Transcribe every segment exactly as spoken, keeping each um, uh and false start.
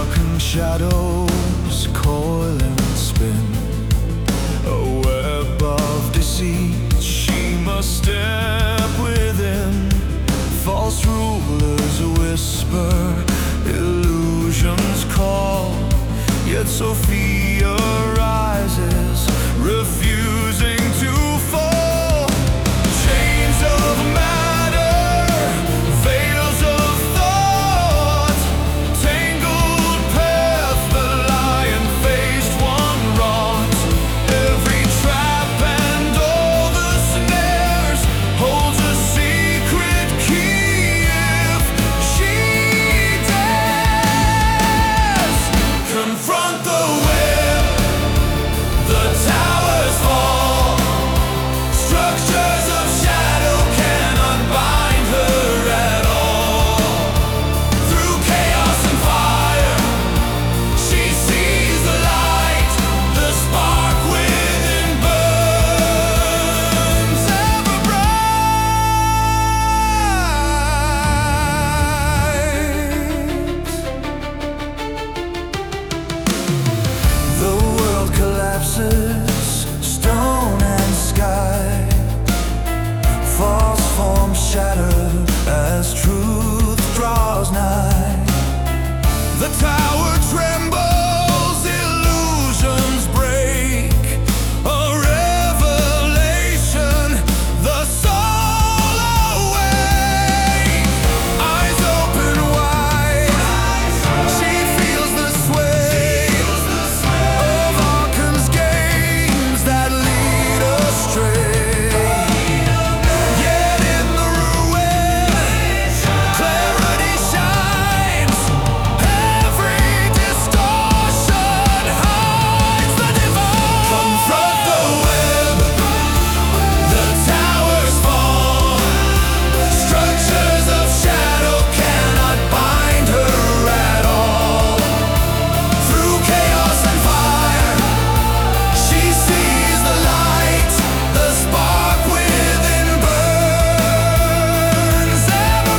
darkened shadows coil and spin, a web of deceit she must step within. False rulers whisper, illusions call, yet Sophia rises, refusing to fall. Chains of matter, veils of thought, tangled path the lion faced one wrought. Every trap and all the snares holds a secret key. If she dares confront the web, the towers fall. Structures of shadow cannot bind her at all. Through chaos and fire, she sees the light. The spark within burns ever bright. The world collapses, stone and sky. False forms shatter as truth draws nigh. The tower trembles, illusions break. A revelation, the soul awake. Eyes open wide, she feels the sway of Arkham's games that lead astray. Yet in the ruin, clarity shines. Every distortion hides the divine. Confront the web, the towers fall. Structures of shadow cannot bind her at all. Through chaos and fire, she sees the light. The spark within burns ever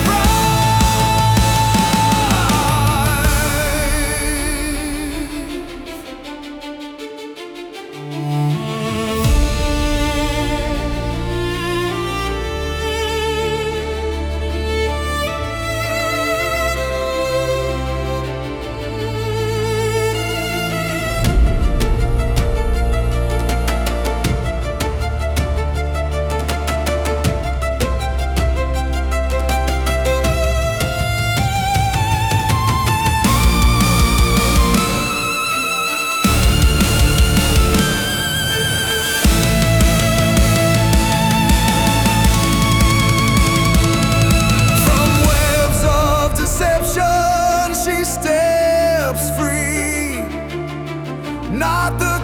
From webs of deception she steps free. Not the